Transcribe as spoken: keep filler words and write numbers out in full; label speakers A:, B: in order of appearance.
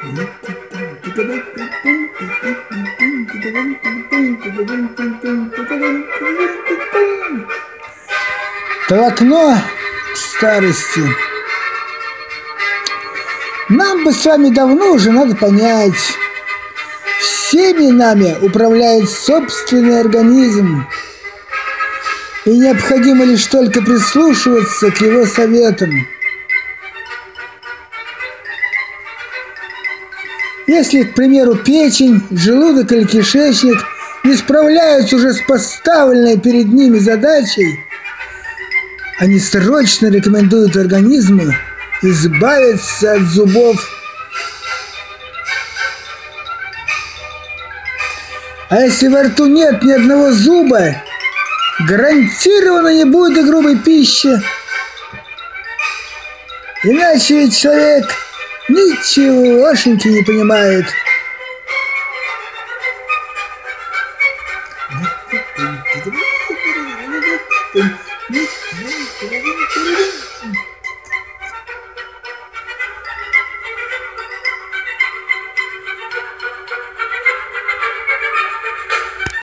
A: Окно старости. Нам бы с вами давно уже надо понять, всеми нами управляет собственный организм, и необходимо лишь только прислушиваться к его советам. Если, к примеру, печень, желудок или кишечник не справляются уже с поставленной перед ними задачей, они срочно рекомендуют организму избавиться от зубов. А если во рту нет ни одного зуба, гарантированно не будет и грубой пищи. Иначе ведь человек ничегошеньки не понимает.